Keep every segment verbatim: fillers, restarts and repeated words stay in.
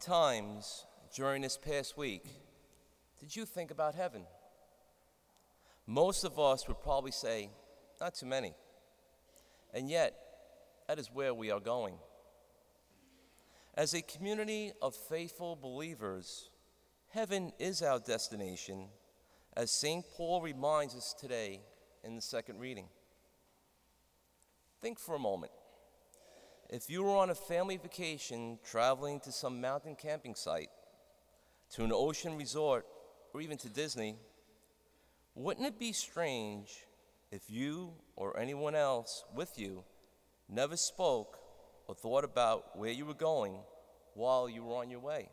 times during this past week did you think about heaven? Most of us would probably say, not too many. And yet, that is where we are going. As a community of faithful believers, heaven is our destination, as Saint Paul reminds us today in the second reading. Think for a moment. If you were on a family vacation traveling to some mountain camping site, to an ocean resort, or even to Disney, wouldn't it be strange if you or anyone else with you never spoke or thought about where you were going while you were on your way?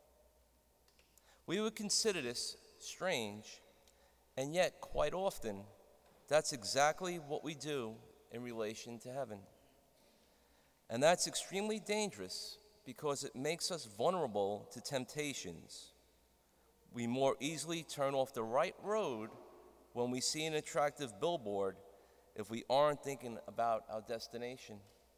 We would consider this strange, and yet quite often, that's exactly what we do in relation to heaven. And that's extremely dangerous because it makes us vulnerable to temptations. We more easily turn off the right road when we see an attractive billboard if we aren't thinking about our destination.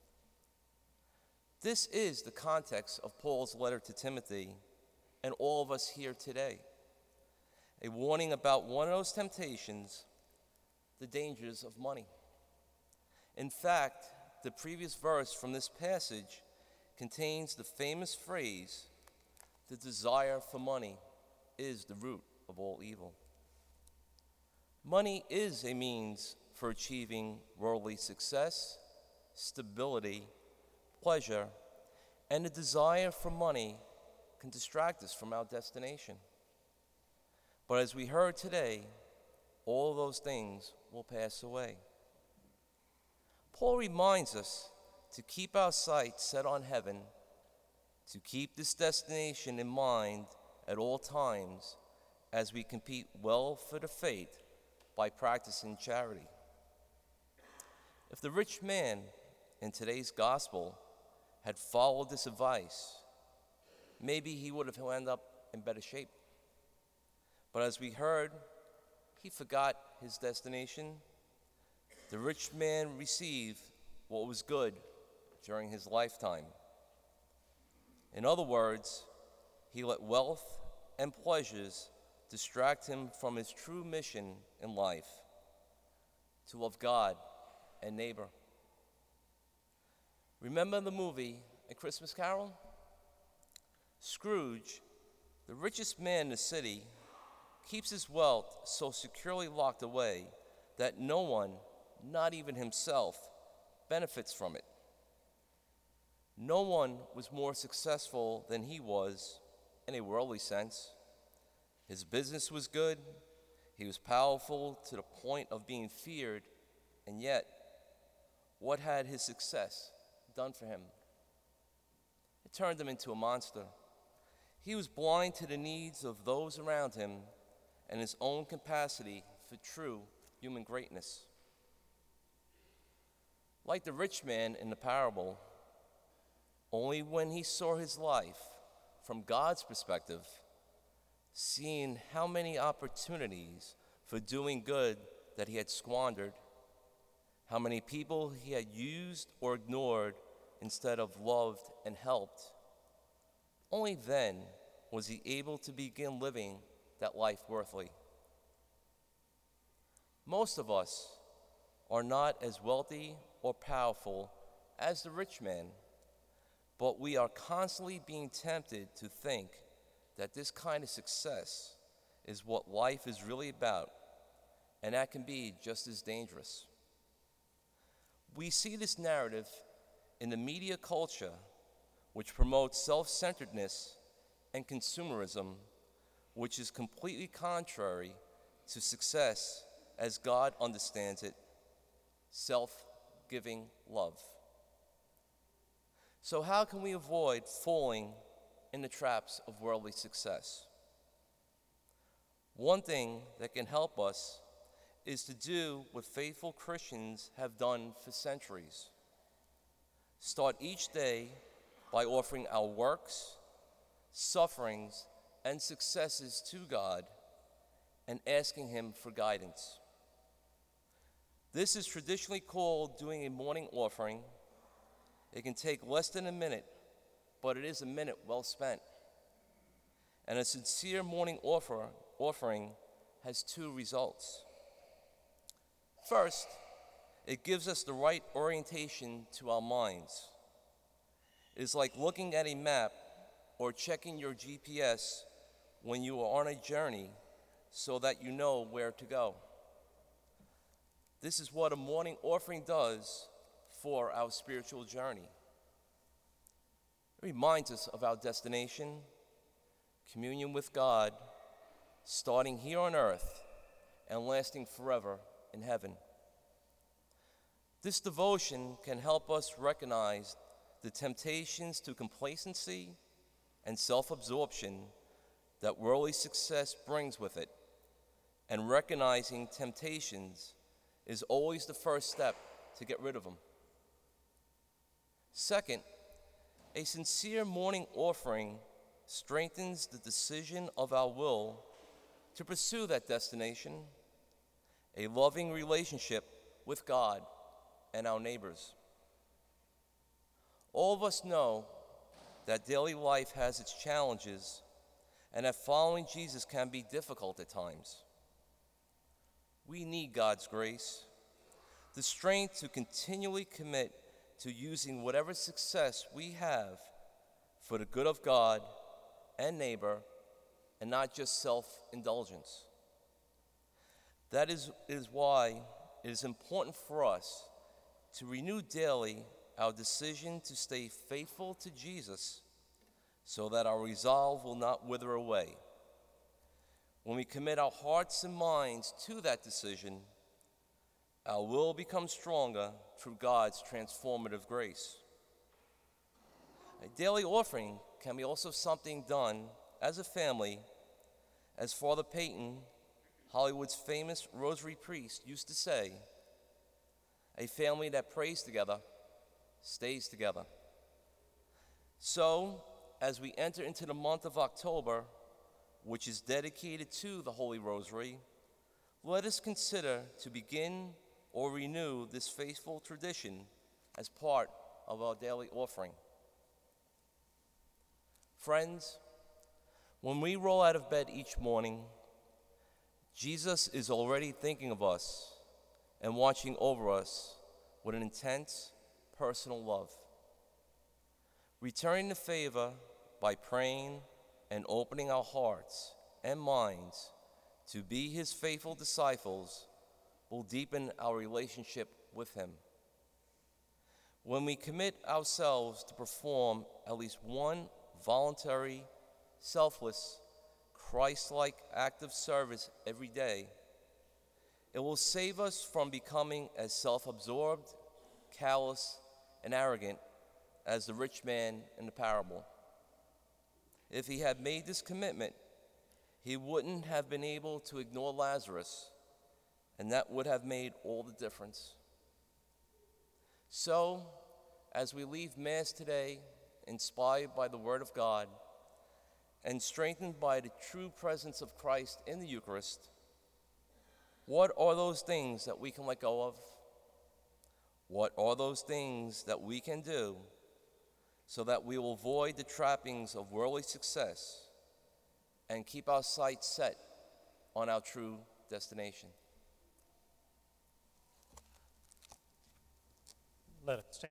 This is the context of Paul's letter to Timothy and all of us here today. A warning about one of those temptations, the dangers of money. In fact, the previous verse from this passage contains the famous phrase, "The desire for money is the root of all evil." Money is a means for achieving worldly success, stability, pleasure, and the desire for money can distract us from our destination. But as we heard today, all of those things will pass away. Paul reminds us to keep our sights set on heaven, to keep this destination in mind at all times as we compete well for the faith by practicing charity. If the rich man in today's gospel had followed this advice, maybe he would have ended up in better shape. But as we heard, he forgot his destination. The rich man received what was good during his lifetime. In other words, he let wealth and pleasures distract him from his true mission in life, to love God and neighbor. Remember the movie A Christmas Carol? Scrooge, the richest man in the city, keeps his wealth so securely locked away that no one, not even himself, benefits from it. No one was more successful than he was in a worldly sense. His business was good, he was powerful to the point of being feared, and yet, what had his success done for him? It turned him into a monster. He was blind to the needs of those around him and his own capacity for true human greatness. Like the rich man in the parable, only when he saw his life from God's perspective, seeing how many opportunities for doing good that he had squandered, how many people he had used or ignored instead of loved and helped, only then was he able to begin living that life worthily. Most of us are not as wealthy or powerful as the rich man, but we are constantly being tempted to think that this kind of success is what life is really about, and that can be just as dangerous. We see this narrative in the media culture, which promotes self-centeredness and consumerism, which is completely contrary to success as God understands it, self-giving love. So how can we avoid falling in the traps of worldly success? One thing that can help us is to do what faithful Christians have done for centuries. Start each day by offering our works, sufferings, and successes to God and asking Him for guidance. This is traditionally called doing a morning offering. It can take less than a minute, but it is a minute well spent. And a sincere morning offer, offering has two results. First, it gives us the right orientation to our minds. It is like looking at a map or checking your G P S when you are on a journey so that you know where to go. This is what a morning offering does for our spiritual journey. It reminds us of our destination, communion with God, starting here on earth and lasting forever in heaven. This devotion can help us recognize the temptations to complacency and self-absorption that worldly success brings with it, and recognizing temptations is always the first step to get rid of them. Second, a sincere morning offering strengthens the decision of our will to pursue that destination, a loving relationship with God and our neighbors. All of us know that daily life has its challenges and that following Jesus can be difficult at times. We need God's grace, the strength to continually commit to using whatever success we have for the good of God and neighbor, and not just self-indulgence. That is, is why it is important for us to renew daily our decision to stay faithful to Jesus so that our resolve will not wither away. When we commit our hearts and minds to that decision, our will becomes stronger through God's transformative grace. A daily offering can be also something done as a family, as Father Peyton, Hollywood's famous rosary priest, used to say, a family that prays together stays together. So, as we enter into the month of October, which is dedicated to the Holy Rosary, let us consider to begin or renew this faithful tradition as part of our daily offering. Friends, when we roll out of bed each morning, Jesus is already thinking of us and watching over us with an intense personal love. Returning the favor by praying and opening our hearts and minds to be his faithful disciples will deepen our relationship with him. When we commit ourselves to perform at least one voluntary, selfless, Christ-like act of service every day, it will save us from becoming as self-absorbed, callous, and arrogant as the rich man in the parable. If he had made this commitment, he wouldn't have been able to ignore Lazarus, and that would have made all the difference. So, as we leave Mass today, inspired by the Word of God and strengthened by the true presence of Christ in the Eucharist, what are those things that we can let go of? What are those things that we can do so that we will avoid the trappings of worldly success and keep our sights set on our true destination? Let us stand.